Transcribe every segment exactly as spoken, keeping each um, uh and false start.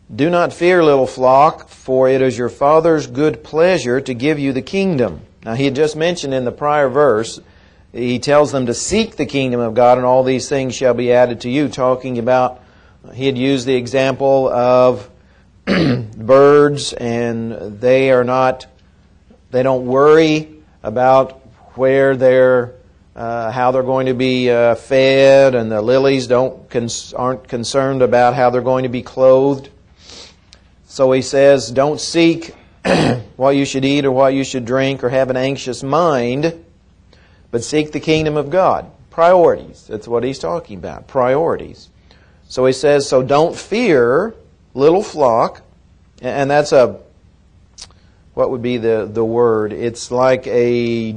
Do not fear, little flock, for it is your Father's good pleasure to give you the kingdom. Now, he had just mentioned in the prior verse, he tells them to seek the kingdom of God, and all these things shall be added to you, talking about, he had used the example of birds, and they are not, they don't worry about where they're, uh, how they're going to be uh, fed, and the lilies don't cons- aren't concerned about how they're going to be clothed. So he says, don't seek what you should eat or what you should drink or have an anxious mind, but seek the kingdom of God. Priorities. That's what he's talking about. Priorities. So he says, so don't fear, little flock. And that's a, what would be the, the word? It's like a,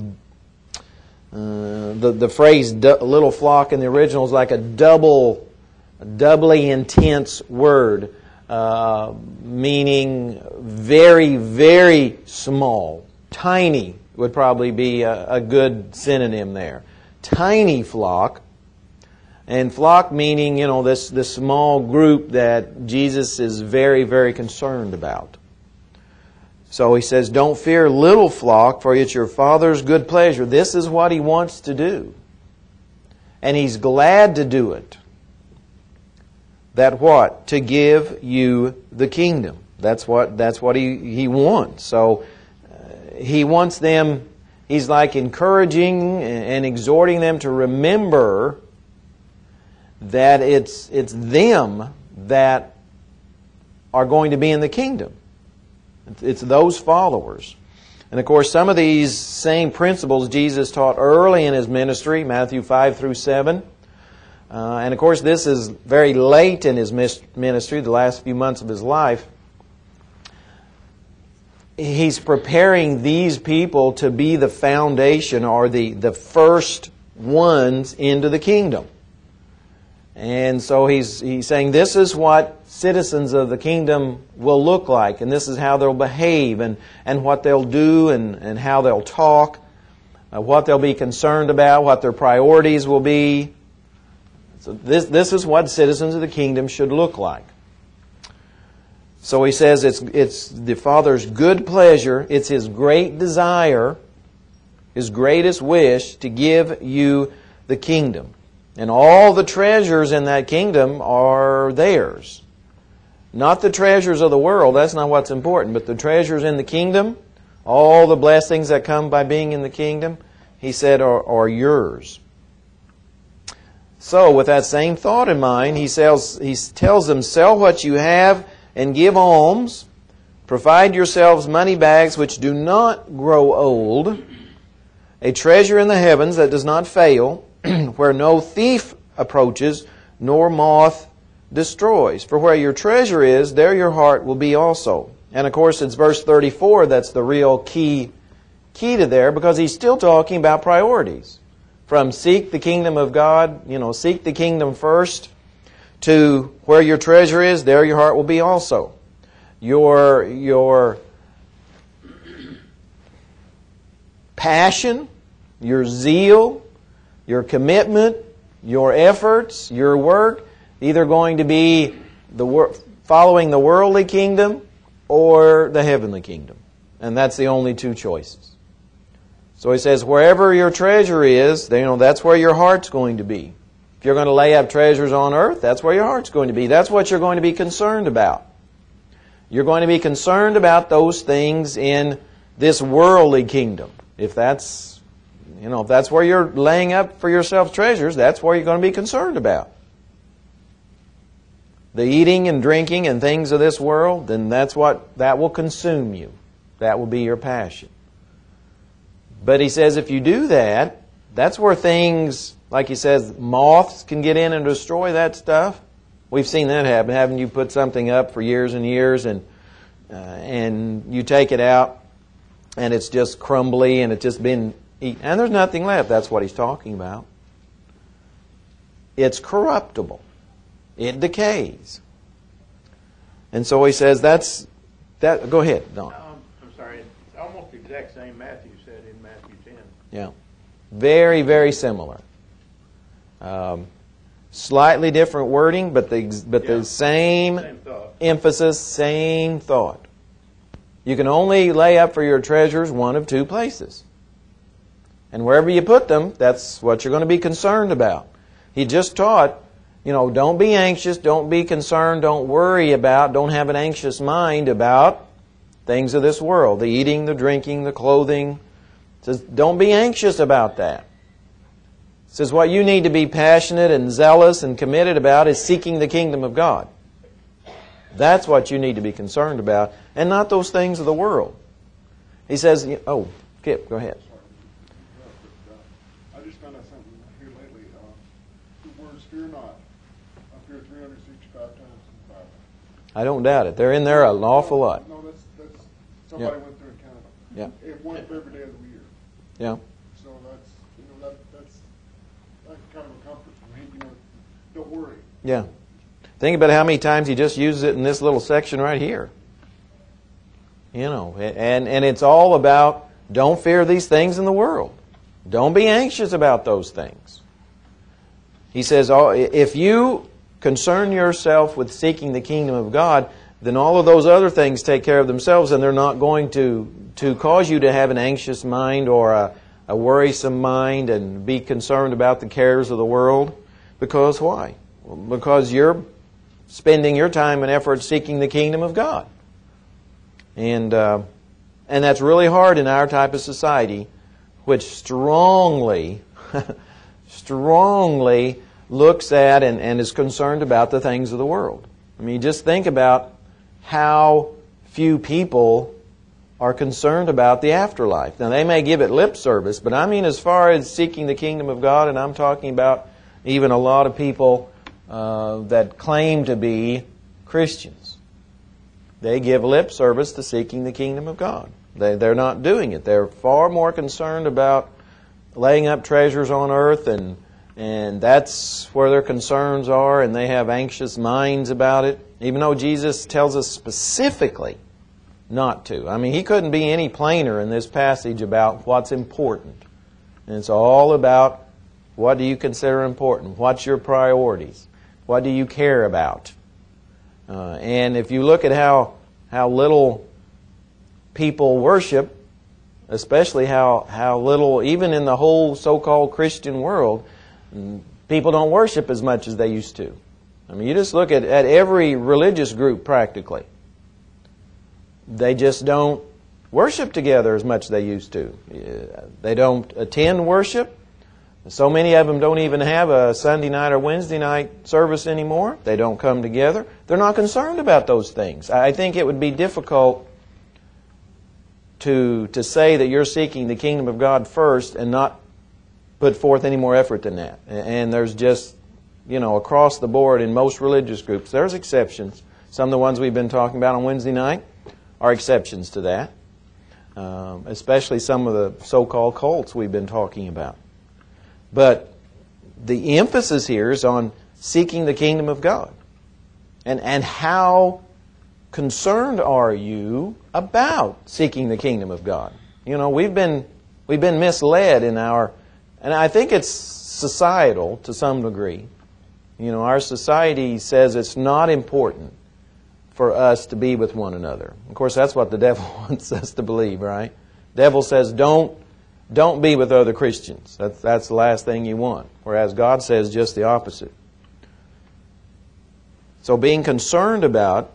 uh, the, the phrase little flock in the original is like a double, a doubly intense word. Uh, meaning very, very small. Tiny would probably be a, a good synonym there. Tiny flock. And flock meaning, you know, this, this small group that Jesus is very, very concerned about. So he says, don't fear, little flock, for it's your Father's good pleasure. This is what He wants to do. And He's glad to do it. That what? To give you the kingdom. That's what that's what he, he wants. So uh, He wants them, He's like encouraging and exhorting them to remember that it's it's them that are going to be in the kingdom. It's those followers. And of course, some of these same principles Jesus taught early in His ministry, Matthew five through seven. Uh, and of course, this is very late in His ministry, the last few months of His life. He's preparing these people to be the foundation or the, the first ones into the kingdom. And so he's, he's saying this is what citizens of the kingdom will look like, and this is how they'll behave, and, and what they'll do, and, and how they'll talk, uh, what they'll be concerned about, what their priorities will be. So this, this is what citizens of the kingdom should look like. So he says it's, it's the Father's good pleasure, it's His great desire, His greatest wish to give you the kingdom. And all the treasures in that kingdom are theirs. Not the treasures of the world, that's not what's important, but the treasures in the kingdom, all the blessings that come by being in the kingdom, He said are, are yours. So, with that same thought in mind, he, sells, he tells them, sell what you have and give alms. Provide yourselves money bags which do not grow old, a treasure in the heavens that does not fail, where no thief approaches, nor moth destroys. For where your treasure is, there your heart will be also. And of course, it's verse thirty-four that's the real key, key to there, because he's still talking about priorities. From seek the kingdom of God, you know, seek the kingdom first, to where your treasure is, there your heart will be also. Your, your passion, your zeal, your commitment, your efforts, your work, either going to be the wor- following the worldly kingdom or the heavenly kingdom. And that's the only two choices. So he says, wherever your treasure is, you know, that's where your heart's going to be. If you're going to lay up treasures on earth, that's where your heart's going to be. That's what you're going to be concerned about. You're going to be concerned about those things in this worldly kingdom. If that's, you know, if that's where you're laying up for yourself treasures, that's where you're going to be concerned about. The eating and drinking and things of this world, then that's what, that will consume you. That will be your passion. But he says if you do that, that's where things, like he says, moths can get in and destroy that stuff. We've seen that happen. Haven't you put something up for years and years and uh, and you take it out and it's just crumbly and it's just been eaten. And there's nothing left. That's what he's talking about. It's corruptible. It decays. And so he says that's, that. Go ahead, Don. Um, I'm sorry. It's almost the exact same Matthew said in Matthew ten. Yeah. Very, very similar. Um, Slightly different wording, but the but Yeah. the same, Same thought. emphasis, same thought. You can only lay up for your treasures one of two places. And wherever you put them, that's what you're going to be concerned about. He just taught, you know, don't be anxious, don't be concerned, don't worry about, don't have an anxious mind about things of this world. The eating, the drinking, the clothing. He says, don't be anxious about that. He says, what you need to be passionate and zealous and committed about is seeking the kingdom of God. That's what you need to be concerned about, and not those things of the world. He says, oh, Kip, go ahead. I just found out something here lately. Uh, the words "fear not" appear three hundred sixty-five times in the Bible. I don't doubt it. They're in there an awful lot. No, that's that's somebody Yeah. went through and counted them. Yeah. It one for every day of the year. Yeah. So that's you know that that's that's kind of a comfort for me. You know, don't worry. Yeah. Think about how many times he just uses it in this little section right here. You know, and, and it's all about don't fear these things in the world. Don't be anxious about those things. He says, oh, if you concern yourself with seeking the kingdom of God, then all of those other things take care of themselves, and they're not going to, to cause you to have an anxious mind or a, a worrisome mind and be concerned about the cares of the world. Because why? Well, because you're spending your time and effort seeking the kingdom of God. And uh, and that's really hard in our type of society, which strongly, strongly looks at and, and is concerned about the things of the world. I mean, just think about how few people are concerned about the afterlife. Now, they may give it lip service, but I mean as far as seeking the kingdom of God, and I'm talking about even a lot of people uh, that claim to be Christians. They give lip service to seeking the kingdom of God. They, they're not doing it. They're far more concerned about laying up treasures on earth, and and that's where their concerns are, and they have anxious minds about it, even though Jesus tells us specifically not to. I mean, he couldn't be any plainer in this passage about what's important. And it's all about what do you consider important? What's your priorities? What do you care about? Uh, and if you look at how how little people worship, especially how, how little, even in the whole so-called Christian world, people don't worship as much as they used to. I mean, you just look at, at every religious group practically. They just don't worship together as much as they used to. They don't attend worship. So many of them don't even have a Sunday night or Wednesday night service anymore. They don't come together. They're not concerned about those things. I think it would be difficult to to say that you're seeking the kingdom of God first and not put forth any more effort than that. And there's just, you know, across the board in most religious groups, there's exceptions. Some of the ones we've been talking about on Wednesday night are exceptions to that. Um, especially some of the so-called cults we've been talking about. But the emphasis here is on seeking the kingdom of God. And and how concerned are you about seeking the kingdom of God? You know, we've been we've been misled in our, and I think it's societal to some degree. You know, our society says it's not important for us to be with one another. Of course, that's what the devil wants us to believe, right? The devil says, don't Don't be with other Christians. That's, that's the last thing you want. Whereas God says just the opposite. So being concerned about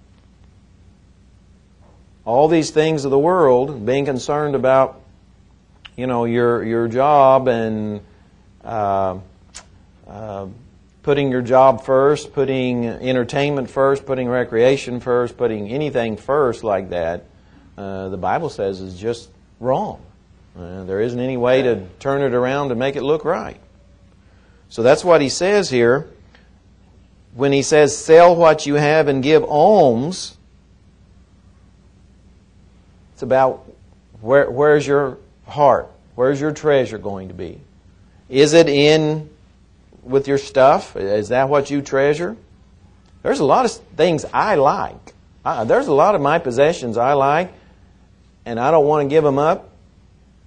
all these things of the world, being concerned about, you know, your your job and uh, uh, putting your job first, putting entertainment first, putting recreation first, putting anything first like that, uh, the Bible says is just wrong. Uh, there isn't any way to turn it around to make it look right. So that's what he says here. When he says, sell what you have and give alms, it's about where, where's your heart? Where's your treasure going to be? Is it in with your stuff? Is that what you treasure? There's a lot of things I like. I, there's a lot of my possessions I like, and I don't want to give them up.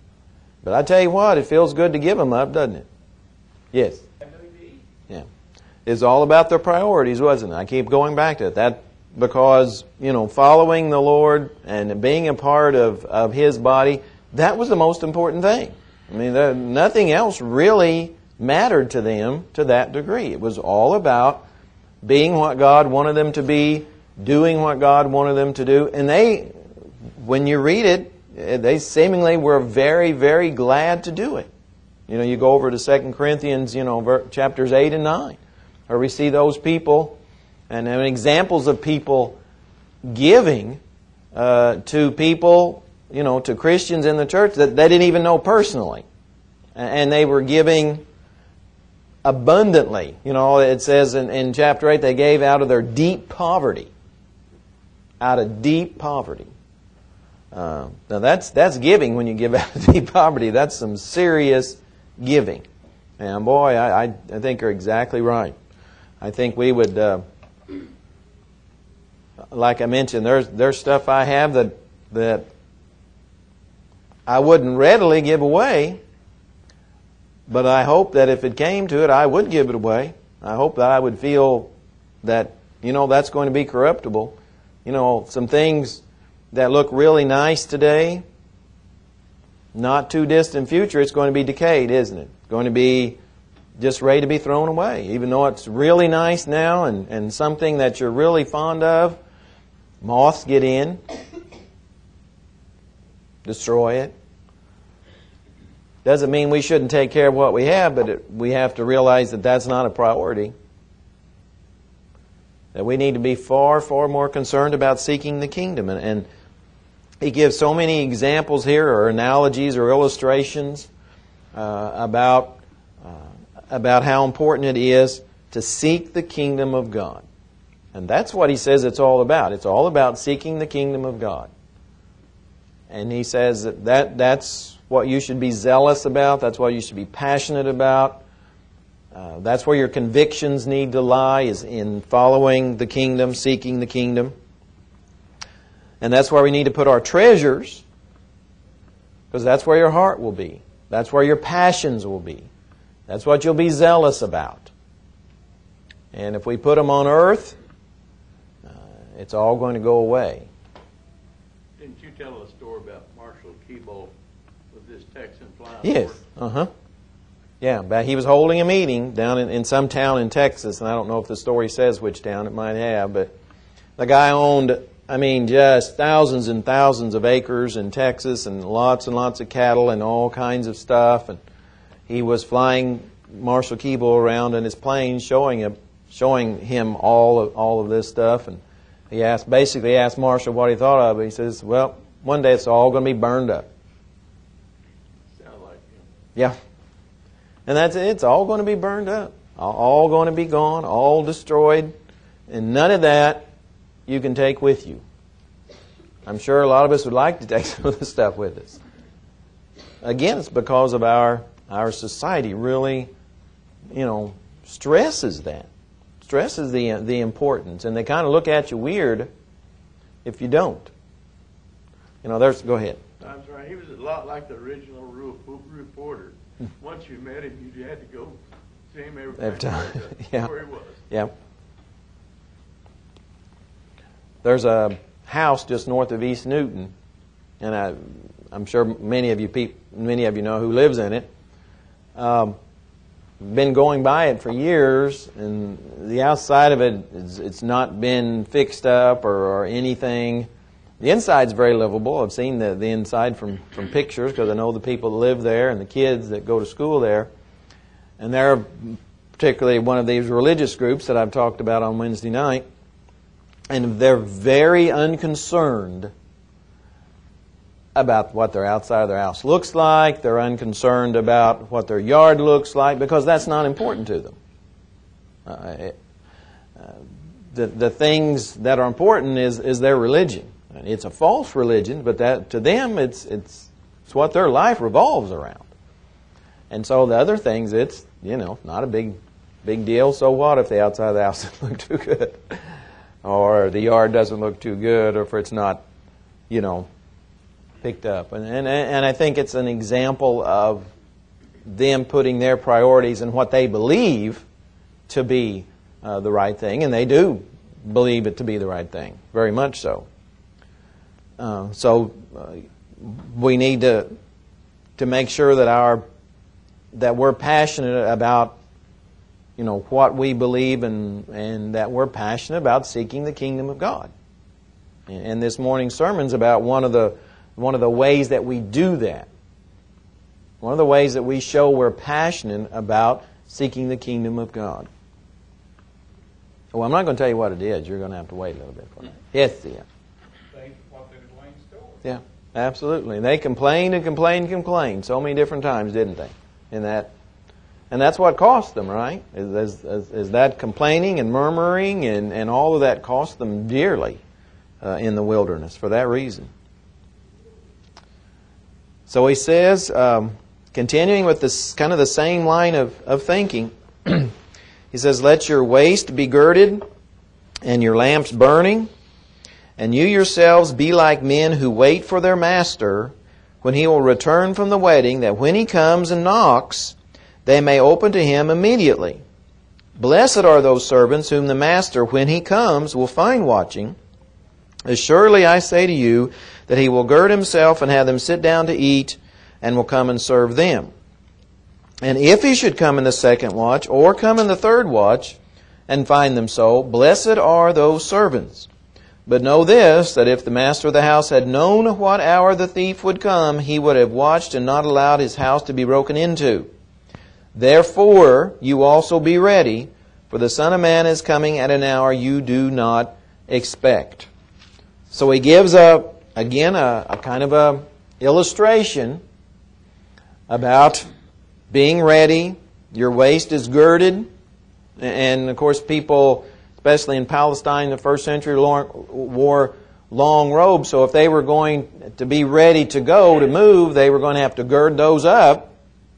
But I tell you what, it feels good to give them up, doesn't it? Yes. Yeah. is all about their priorities, wasn't it? I keep going back to it. That because, you know, following the Lord and being a part of, of His body, that was the most important thing. I mean, there, nothing else really mattered to them to that degree. It was all about being what God wanted them to be, doing what God wanted them to do. And they, when you read it, they seemingly were very, very glad to do it. You know, you go over to Second Corinthians, you know, chapters eight and nine, where we see those people and, and examples of people giving uh, to people, you know, to Christians in the church that they didn't even know personally. And they were giving abundantly. You know, it says in, in chapter eight, they gave out of their deep poverty. Out of deep poverty. Uh, now that's that's giving when you give out of deep poverty. That's some serious giving. And boy, I, I, I think you're exactly right. I think we would, uh, like I mentioned, there's there's stuff I have that that I wouldn't readily give away. But I hope that if it came to it, I would give it away. I hope that I would feel that, you know, that's going to be corruptible. You know, some things that look really nice today, not too distant future, it's going to be decayed, isn't it? It's going to be just ready to be thrown away. Even though it's really nice now and, and something that you're really fond of, moths get in, destroy it. Doesn't mean we shouldn't take care of what we have, but it, we have to realize that that's not a priority. That we need to be far, far more concerned about seeking the kingdom. And, and he gives so many examples here, or analogies, or illustrations uh, about uh, about how important it is to seek the kingdom of God. And that's what he says it's all about. It's all about seeking the kingdom of God. And he says that, that that's what you should be zealous about. That's what you should be passionate about. Uh, that's where your convictions need to lie, is in following the kingdom, seeking the kingdom. And that's where we need to put our treasures, because that's where your heart will be. That's where your passions will be. That's what you'll be zealous about. And if we put them on earth, uh, it's all going to go away. Didn't you tell a story about Marshall Keeble with this Texan flying Yes. horse? Uh-huh. Yeah, but he was holding a meeting down in, in some town in Texas, and I don't know if the story says which town it might have, but the guy owned, I mean, just thousands and thousands of acres in Texas and lots and lots of cattle and all kinds of stuff. And he was flying Marshall Keeble around in his plane, showing him, showing him all of, all of this stuff. And he asked, basically asked Marshall what he thought of it. He says, well, one day it's all going to be burned up. Sound like him. Yeah. And that's it. It's all going to be burned up. All going to be gone, all destroyed. And none of that you can take with you. I'm sure a lot of us would like to take some of this stuff with us. Again, it's because of our our society really, you know, stresses that. Stresses the the importance. And they kind of look at you weird if you don't. You know, there's, go ahead. I'm sorry, he was a lot like the original ru- reporter. Once you met him, you had to go see him every, Every time. Yeah. where he was. Yeah. There's a house just north of East Newton, and I, I'm sure many of you peop, many of you know who lives in it. Um, been going by it for years, and the outside of it, is, it's not been fixed up or, or anything. The inside's very livable. I've seen the, the inside from, from pictures because I know the people that live there and the kids that go to school there. And they're particularly one of these religious groups that I've talked about on Wednesday night. And they're very unconcerned about what their outside of their house looks like. They're unconcerned about what their yard looks like because that's not important to them. Uh, it, uh, the, the things that are important is, is their religion. It's a false religion, but that to them, it's it's it's what their life revolves around. And so the other things, it's, you know, not a big big deal. So what if the outside of the house doesn't look too good, or the yard doesn't look too good, or if it's not, you know, picked up? And and and I think it's an example of them putting their priorities and what they believe to be uh, the right thing, and they do believe it to be the right thing, very much so. Uh, so uh, we need to to make sure that our that we're passionate about, you know, what we believe, and and that we're passionate about seeking the kingdom of God. And this morning's sermon's about one of the one of the ways that we do that. One of the ways that we show we're passionate about seeking the kingdom of God. Well, I'm not going to tell you what it is. You're going to have to wait a little bit for that. Yes, yeah. What did Elaine stole? Yeah, absolutely. They complained and complained and complained so many different times, didn't they? In that, and that's what cost them, right? Is, is, is that complaining and murmuring and, and all of that cost them dearly uh, in the wilderness for that reason. So he says, um, continuing with this kind of the same line of, of thinking, he says, "Let your waist be girded and your lamps burning, and you yourselves be like men who wait for their master when he will return from the wedding, that when he comes and knocks, they may open to him immediately. Blessed are those servants whom the master, when he comes, will find watching. As surely I say to you, that he will gird himself and have them sit down to eat, and will come and serve them. And if he should come in the second watch, or come in the third watch, and find them so, blessed are those servants. But know this, that if the master of the house had known what hour the thief would come, he would have watched and not allowed his house to be broken into. Therefore, you also be ready, for the Son of Man is coming at an hour you do not expect." So he gives, a, again, a, a kind of a illustration about being ready. Your waist is girded. And, of course, people, especially in Palestine in the first century, wore long robes. So if they were going to be ready to go, to move, they were going to have to gird those up,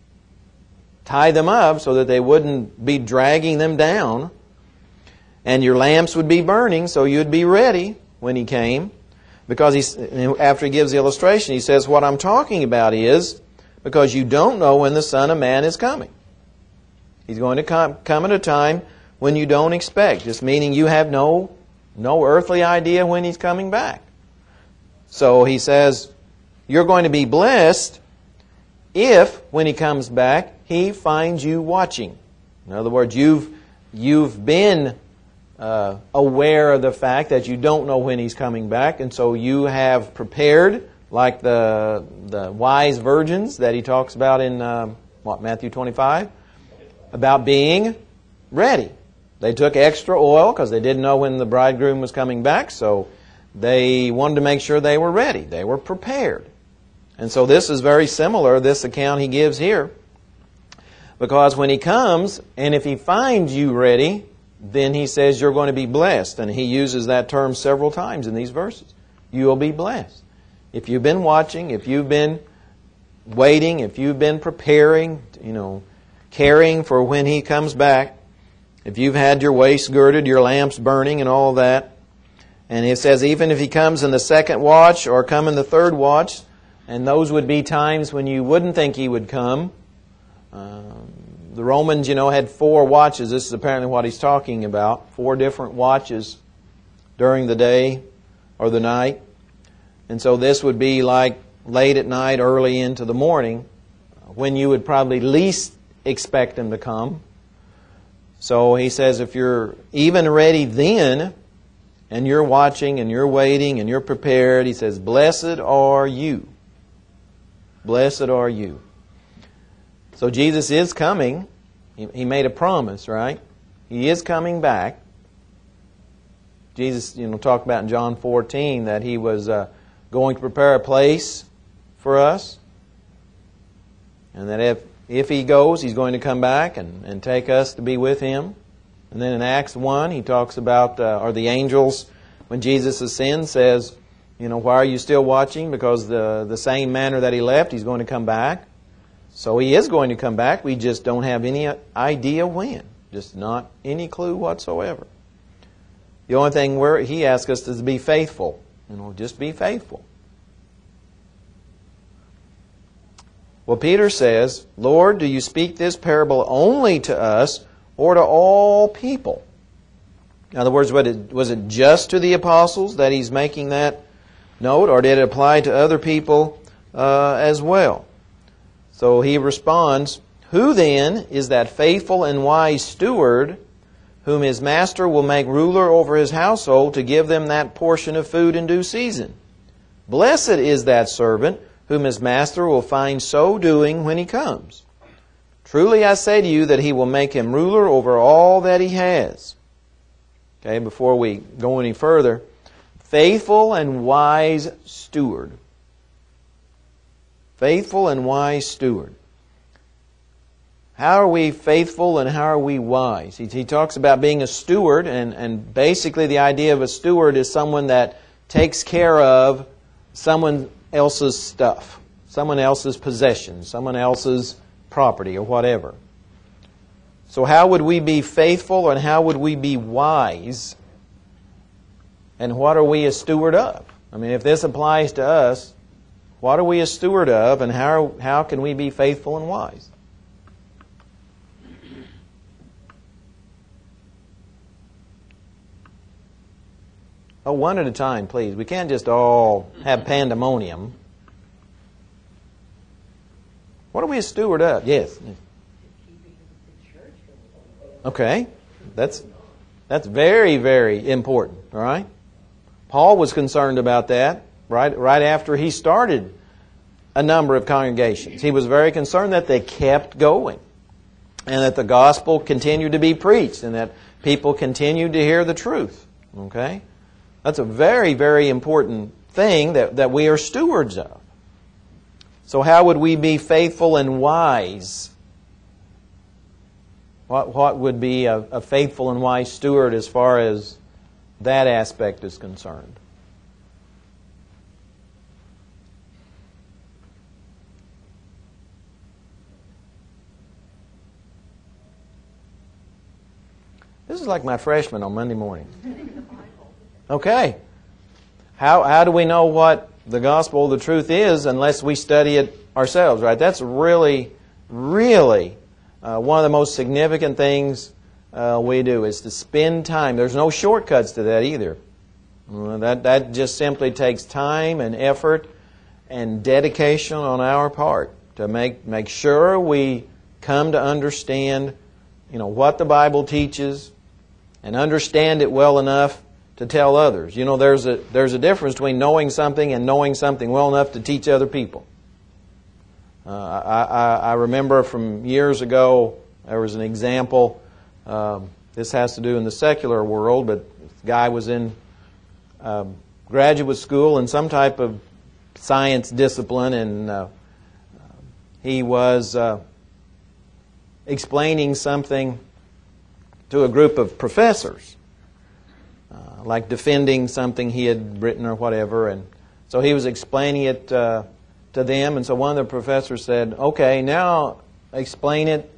tie them up so that they wouldn't be dragging them down. And your lamps would be burning, so you'd be ready when he came. Because he's, after he gives the illustration, he says, what I'm talking about is because you don't know when the Son of Man is coming. He's going to come, come at a time when you don't expect. Just meaning you have no, no earthly idea when He's coming back. So he says, you're going to be blessed if, when He comes back, He finds you watching. In other words, you've, you've been uh, aware of the fact that you don't know when He's coming back, and so you have prepared, like the, the wise virgins that He talks about in, uh, what, Matthew twenty-five? About being ready. They took extra oil because they didn't know when the bridegroom was coming back, so they wanted to make sure they were ready. They were prepared. And so this is very similar, this account he gives here. Because when He comes, and if He finds you ready, then He says you're going to be blessed. And He uses that term several times in these verses. You will be blessed. If you've been watching, if you've been waiting, if you've been preparing, you know, caring for when He comes back, if you've had your waist girded, your lamps burning and all that. And it says even if He comes in the second watch or come in the third watch, and those would be times when you wouldn't think He would come. Um, the Romans, you know, had four watches. This is apparently what he's talking about. Four different watches during the day or the night. And so this would be like late at night, early into the morning, when you would probably least expect Him to come. So he says if you're even ready then, and you're watching and you're waiting and you're prepared, he says, blessed are you. Blessed are you. So Jesus is coming. He made a promise, right? He is coming back. Jesus, you know, talked about in John fourteen that He was uh, going to prepare a place for us. And that if, if He goes, He's going to come back and, and take us to be with Him. And then in Acts one, He talks about, uh, or the angels, when Jesus ascends, says, you know, why are you still watching? Because the, the same manner that He left, He's going to come back. So He is going to come back. We just don't have any idea when. Just not any clue whatsoever. The only thing where He asks us is to be faithful. You know, just be faithful. Well, Peter says, Lord, do you speak this parable only to us or to all people? In other words, was it, was it just to the apostles that he's making that note, or did it apply to other people uh, as well? So he responds, "Who then is that faithful and wise steward whom his master will make ruler over his household to give them that portion of food in due season? Blessed is that servant whom his master will find so doing when he comes. Truly I say to you that he will make him ruler over all that he has." Okay, before we go any further, faithful and wise steward. Faithful and wise steward. How are we faithful and how are we wise? He, he talks about being a steward, and, and basically the idea of a steward is someone that takes care of someone else's stuff, someone else's possessions, someone else's property or whatever. So how would we be faithful and how would we be wise? And what are we a steward of? I mean, if this applies to us, what are we a steward of and how, how can we be faithful and wise? Oh, one at a time, please. We can't just all have pandemonium. What are we a steward of? Yes. Okay. That's that's very, very important. All right? Paul was concerned about that right, right after he started a number of congregations. He was very concerned that they kept going and that the gospel continued to be preached and that people continued to hear the truth. Okay? That's a very, very important thing that, that we are stewards of. So how would we be faithful and wise? What, what would be a, a faithful and wise steward as far as that aspect is concerned? This is like my freshman on Monday morning. Okay. How, how do we know what the gospel of the truth is unless we study it ourselves, right? That's really, really uh, one of the most significant things uh, we do is to spend time. There's no shortcuts to that either. Uh, that, that just simply takes time and effort and dedication on our part to make, make sure we come to understand, you know, what the Bible teaches and understand it well enough to tell others. You know, there's a there's a difference between knowing something and knowing something well enough to teach other people. Uh, I, I, I remember from years ago, there was an example. Um, this has to do in the secular world, but this guy was in um, graduate school in some type of science discipline, and uh, he was uh, explaining something to a group of professors. Uh, like defending something he had written or whatever. And so he was explaining it uh, to them. And so one of the professors said, "Okay, now explain it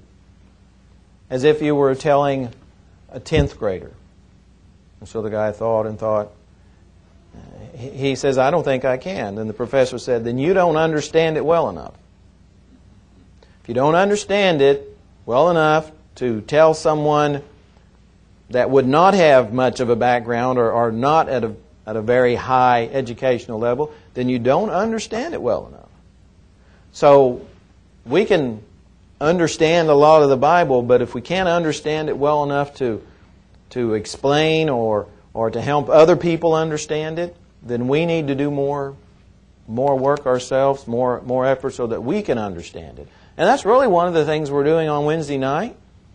as if you were telling a tenth grader." And so the guy thought and thought. He says, "I don't think I can." And the professor said, "Then you don't understand it well enough. If you don't understand it well enough to tell someone that would not have much of a background or are not at a at a very high educational level, then you don't understand it well enough." So we can understand a lot of the Bible, but if we can't understand it well enough to to explain or or to help other people understand it, then we need to do more more work ourselves, more more effort so that we can understand it. And that's really one of the things we're doing on Wednesday night,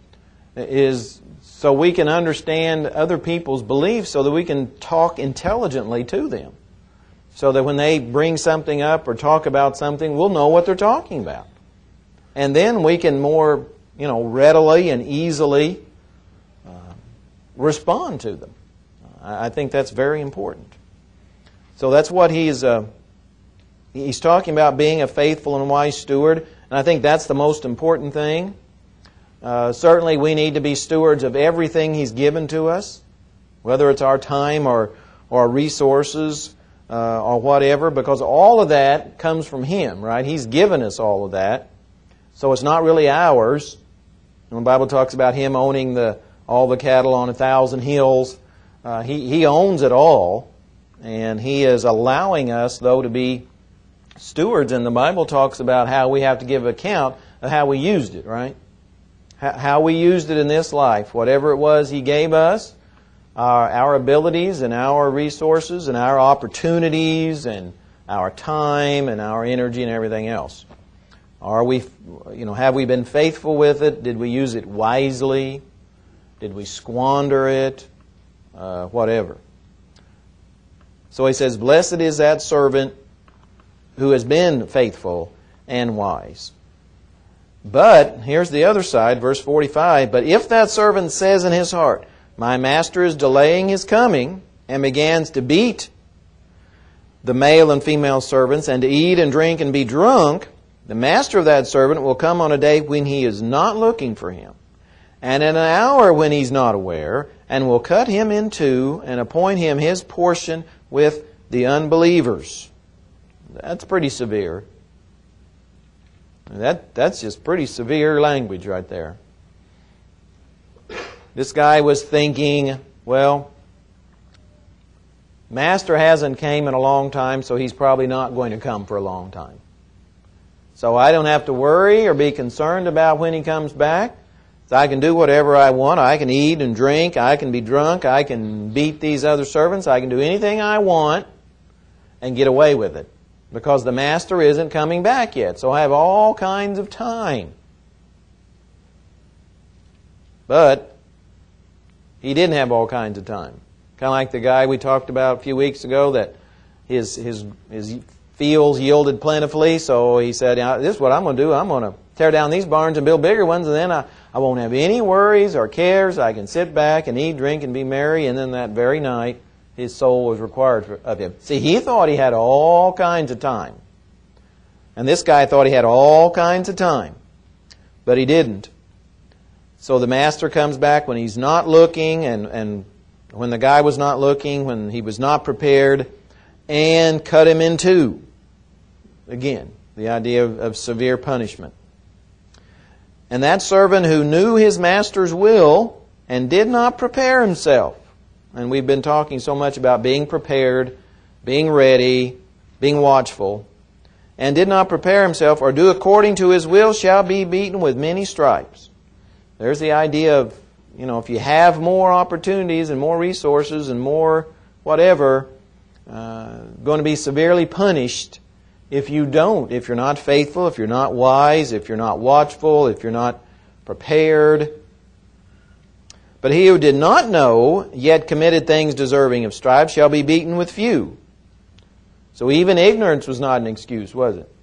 is so we can understand other people's beliefs so that we can talk intelligently to them. So that when they bring something up or talk about something, we'll know what they're talking about. And then we can more, you know, readily and easily uh, respond to them. I think that's very important. So that's what he's uh, he's talking about, being a faithful and wise steward. And I think that's the most important thing. Uh, certainly we need to be stewards of everything He's given to us, whether it's our time or, or resources uh, or whatever, because all of that comes from Him, right? He's given us all of that. So it's not really ours. When the Bible talks about Him owning the all the cattle on a thousand hills, Uh, he, he owns it all, and He is allowing us, though, to be stewards. And the Bible talks about how we have to give account of how we used it, right? How, how we used it in this life. Whatever it was He gave us, our, our abilities and our resources and our opportunities and our time and our energy and everything else. Are we, you know, have we been faithful with it? Did we use it wisely? Did we squander it? Uh, whatever. So he says, blessed is that servant who has been faithful and wise. But, here's the other side, verse forty-five, but if that servant says in his heart, my master is delaying his coming, and begins to beat the male and female servants, and to eat and drink and be drunk, the master of that servant will come on a day when he is not looking for him, and in an hour when he's not aware, and will cut him in two, and appoint him his portion with the unbelievers. That's pretty severe. That, that's just pretty severe language right there. This guy was thinking, well, Master hasn't came in a long time, so he's probably not going to come for a long time. So I don't have to worry or be concerned about when he comes back. So I can do whatever I want. I can eat and drink. I can be drunk. I can beat these other servants. I can do anything I want and get away with it. Because the Master isn't coming back yet. So I have all kinds of time. But he didn't have all kinds of time. Kind of like the guy we talked about a few weeks ago that his his his fields yielded plentifully. So he said, this is what I'm going to do. I'm going to tear down these barns and build bigger ones, and then I, I won't have any worries or cares. I can sit back and eat, drink, and be merry. And then that very night, his soul was required of him. See, he thought he had all kinds of time. And this guy thought he had all kinds of time. But he didn't. So the Master comes back when he's not looking, and, and when the guy was not looking, when he was not prepared, and cut him in two. Again, the idea of, of severe punishment. And that servant who knew his master's will and did not prepare himself. And we've been talking so much about being prepared, being ready, being watchful, and did not prepare himself or do according to his will shall be beaten with many stripes. There's the idea of, you know, if you have more opportunities and more resources and more whatever, uh, going to be severely punished if you don't, if you're not faithful, if you're not wise, if you're not watchful, if you're not prepared. But he who did not know, yet committed things deserving of stripes, shall be beaten with few. So even ignorance was not an excuse, was it?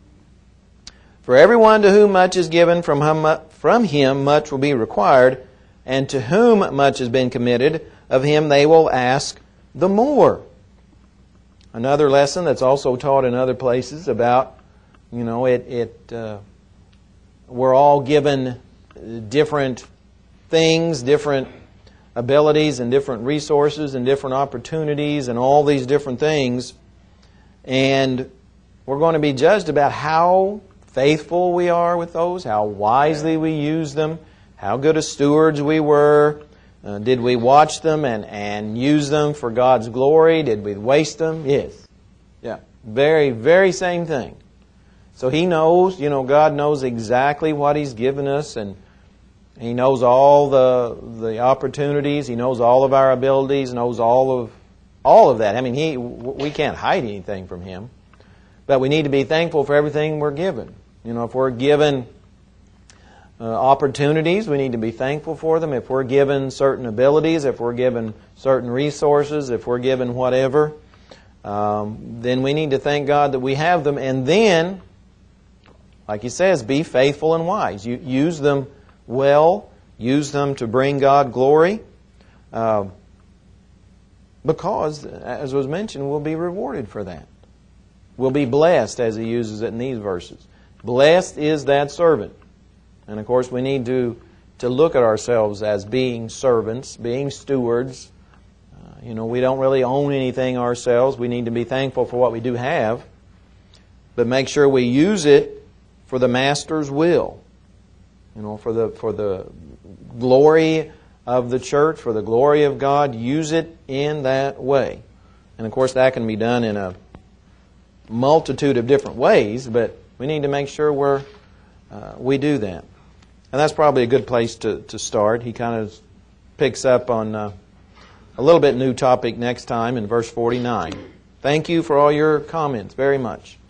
For everyone to whom much is given, from him, from him much will be required, and to whom much has been committed, of him they will ask the more. Another lesson that's also taught in other places about, you know, it, it uh, we're all given different things, different abilities and different resources and different opportunities and all these different things. And we're going to be judged about how faithful we are with those, how wisely we use them, how good as stewards we were. Uh, did we watch them and, and use them for God's glory? Did we waste them? Yes. Yeah. Very, very same thing. So He knows, you know, God knows exactly what He's given us, and He knows all the the opportunities. He knows all of our abilities, knows all of all of that. I mean, He we can't hide anything from Him. But we need to be thankful for everything we're given. You know, if we're given Uh, opportunities, we need to be thankful for them. If we're given certain abilities, if we're given certain resources, if we're given whatever, um, then we need to thank God that we have them. And then, like He says, be faithful and wise. You use them well. Use them to bring God glory. Uh, because, as was mentioned, we'll be rewarded for that. We'll be blessed, as he uses it in these verses. Blessed is that servant. And of course, we need to, to look at ourselves as being servants, being stewards. Uh, you know, we don't really own anything ourselves. We need to be thankful for what we do have. But make sure we use it for the Master's will. You know, for the for the glory of the church for the glory of God, use it in that way. And of course that can be done in a multitude of different ways, but we need to make sure we're, uh, we do that. And that's probably a good place to, to start. He kind of picks up on uh, a little bit new topic next time in verse forty-nine. Thank you for all your comments very much.